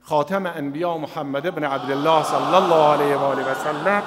خاتم انبیا محمد ابن عبدالله صلی الله علیه و آله و سلم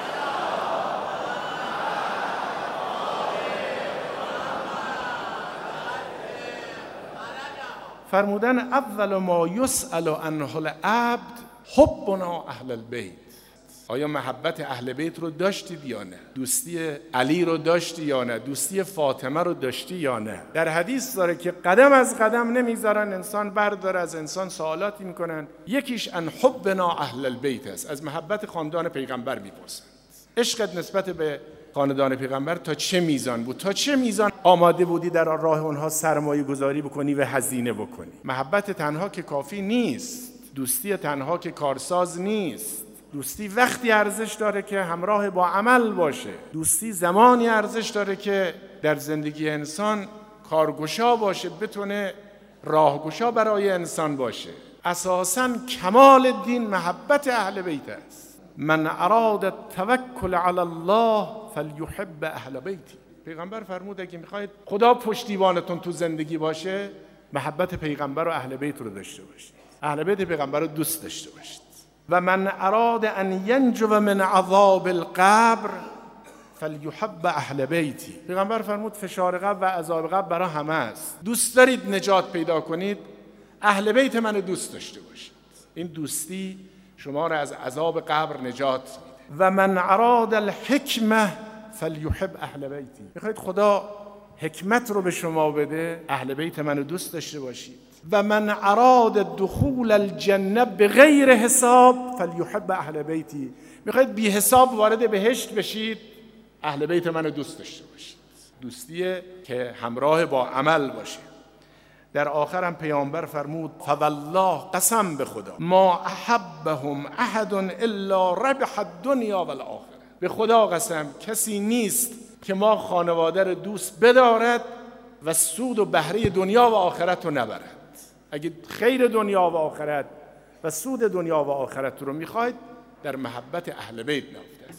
فرمودن اول ما یسأل عنه العبد حبنا اهل البیت. آیا محبت اهل بیت رو داشتید یا نه؟ دوستی علی رو داشتی یا نه؟ دوستی فاطمه رو داشتی یا نه؟ در حدیث داره که قدم از قدم نمیذارن انسان برداره، از انسان سوالاتی میکنن. یکیش ان حبنا اهل البیت است، از محبت خاندان پیغمبر میپرسن. عشقت نسبت به خاندان پیغمبر تا چه میزان بود؟ تا چه میزان آماده بودی در راه اونها سرمایه گذاری بکنی و هزینه بکنی؟ محبت تنها که کافی نیست، دوستی تنها که کارساز نیست. دوستی وقتی ارزش داره که همراه با عمل باشه. دوستی زمانی ارزش داره که در زندگی انسان کارگشا باشه، بتونه راهگشا برای انسان باشه. اساساً کمال دین محبت اهل بیت است. من اراد التوکل علی الله فلیحب اهل بیتی. پیغمبر فرمود اگه میخواید خدا پشتیبانتون تو زندگی باشه، محبت پیغمبر و اهل بیت رو داشته باشید. اهل بیت پیغمبر رو دوست داشته باشید. و من اراد ان ینجو من عذاب القبر فلیحب اهل بیتی. پیغمبر فرمود فشار قبر و عذاب قبر برای همه است. دوست دارید نجات پیدا کنید، اهل بیت منو دوست داشته باشید. این دوستی شما را از عذاب قبر نجات میده. و من اراد الحکمه فلیحب اهل بیتی. میخواید خدا حکمت رو به شما بده، اهل بیت منو دوست داشته باشید. و من اراد دخول الجنه بغیر حساب فلیحب اهل بیتی. میخواید بی حساب وارد بهشت بشید، اهل بیت منو دوست داشته باشید. دوستیه که همراه با عمل باشه. در آخر هم پیامبر فرمود فوالله، قسم به خدا، ما احبهم احد الا ربح الدنیا والآخره. به خدا قسم کسی نیست که ما خانواده رو دوست بدارد و سود و بهره دنیا و آخرت رو نبرد. اگه خیر دنیا و آخرت و سود دنیا و آخرت رو میخواید، در محبت اهل بیت نافته.